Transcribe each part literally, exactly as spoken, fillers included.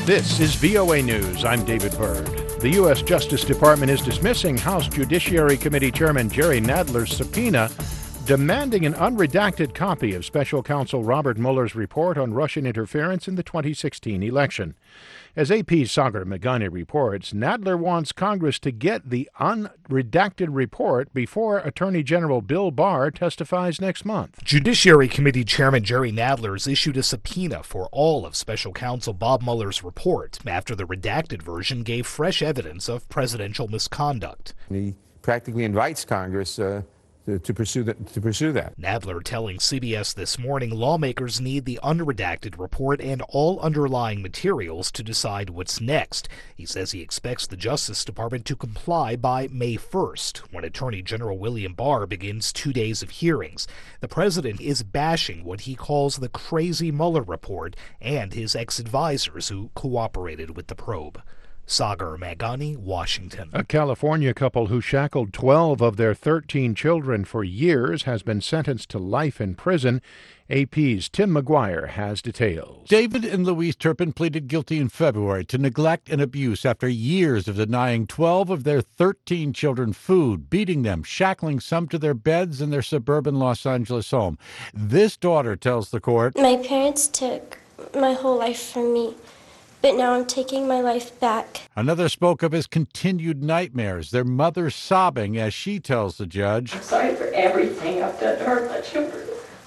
This is V O A News. I'm David Byrd. The U S Justice Department is dismissing House Judiciary Committee Chairman Jerry Nadler's subpoena, demanding an unredacted copy of Special Counsel Robert Mueller's report on Russian interference in the twenty sixteen election. As A P's Sagar Meghani reports, Nadler wants Congress to get the unredacted report before Attorney General Bill Barr testifies next month. Judiciary Committee Chairman Jerry Nadler has issued a subpoena for all of Special Counsel Bob Mueller's report after the redacted version gave fresh evidence of presidential misconduct. He practically invites Congress uh, to, to, pursue that, to pursue that. Nadler telling C B S This Morning lawmakers need the unredacted report and all underlying materials to decide what's next. He says he expects the Justice Department to comply by May first, when Attorney General William Barr begins two days of hearings. The president is bashing what he calls the crazy Mueller report and his ex-advisors who cooperated with the probe. Sagar Meghani, Washington. A California couple who shackled twelve of their thirteen children for years has been sentenced to life in prison. A P's Tim McGuire has details. David and Louise Turpin pleaded guilty in February to neglect and abuse after years of denying twelve of their thirteen children food, beating them, shackling some to their beds in their suburban Los Angeles home. This daughter tells the court, "My parents took my whole life from me, but now I'm taking my life back." Another spoke of his continued nightmares, their mother sobbing as she tells the judge, "I'm sorry for everything I've done to hurt my children.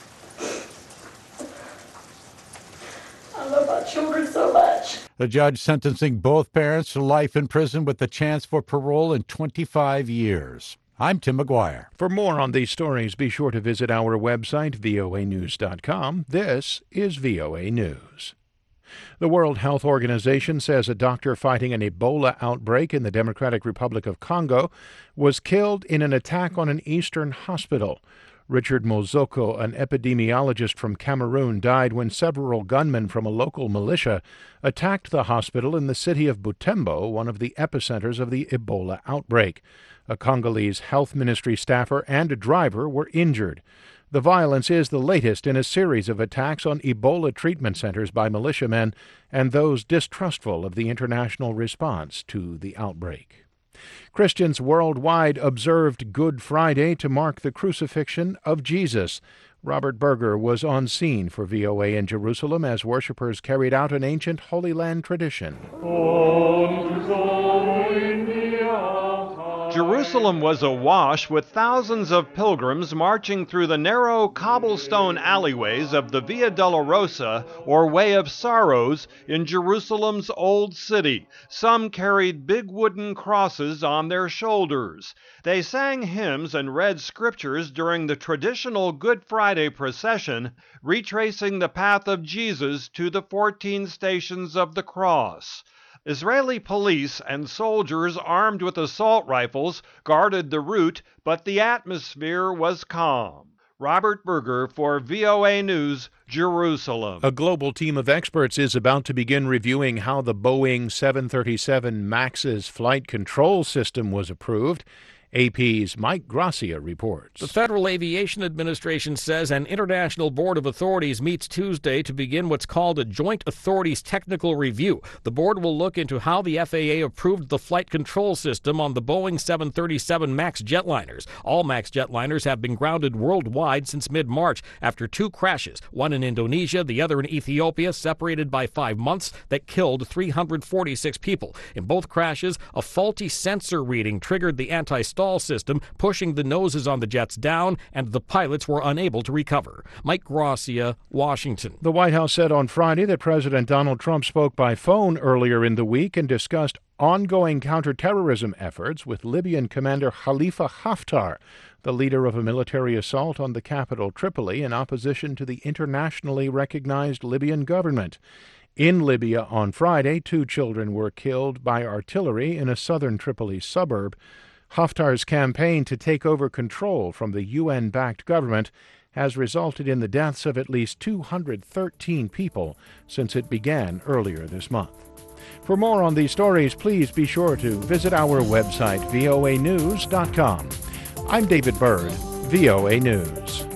I love my children so much." The judge sentencing both parents to life in prison with the chance for parole in twenty-five years. I'm Tim McGuire. For more on these stories, be sure to visit our website, V O A news dot com. This is V O A News. The World Health Organization says a doctor fighting an Ebola outbreak in the Democratic Republic of Congo was killed in an attack on an eastern hospital. Richard Mozoko, an epidemiologist from Cameroon, died when several gunmen from a local militia attacked the hospital in the city of Butembo, one of the epicenters of the Ebola outbreak. A Congolese health ministry staffer and a driver were injured. The violence is the latest in a series of attacks on Ebola treatment centers by militiamen and those distrustful of the international response to the outbreak. Christians worldwide observed Good Friday to mark the crucifixion of Jesus. Robert Berger was on scene for V O A in Jerusalem as worshipers carried out an ancient Holy Land tradition. Jerusalem was awash with thousands of pilgrims marching through the narrow cobblestone alleyways of the Via Dolorosa, or Way of Sorrows, in Jerusalem's Old City. Some carried big wooden crosses on their shoulders. They sang hymns and read scriptures during the traditional Good Friday procession, retracing the path of Jesus to the fourteen stations of the cross. Israeli police and soldiers armed with assault rifles guarded the route, but the atmosphere was calm. Robert Berger for V O A News, Jerusalem. A global team of experts is about to begin reviewing how the Boeing seven thirty-seven MAX's flight control system was approved. A P's Mike Gracia reports. The Federal Aviation Administration says an international board of authorities meets Tuesday to begin what's called a Joint Authorities Technical Review. The board will look into how the F A A approved the flight control system on the Boeing seven thirty-seven MAX jetliners. All MAX jetliners have been grounded worldwide since mid-March after two crashes, one in Indonesia, the other in Ethiopia, separated by five months, that killed three hundred forty-six people. In both crashes, a faulty sensor reading triggered the anti-stall system, pushing the noses on the jets down, and the pilots were unable to recover. Mike Gracia, Washington. The White House said on Friday that President Donald Trump spoke by phone earlier in the week and discussed ongoing counterterrorism efforts with Libyan Commander Khalifa Haftar, the leader of a military assault on the capital Tripoli in opposition to the internationally recognized Libyan government. In Libya on Friday, two children were killed by artillery in a southern Tripoli suburb. Haftar's campaign to take over control from the U N-backed government has resulted in the deaths of at least two hundred thirteen people since it began earlier this month. For more on these stories, please be sure to visit our website, V O A news dot com. I'm David Byrd, V O A News.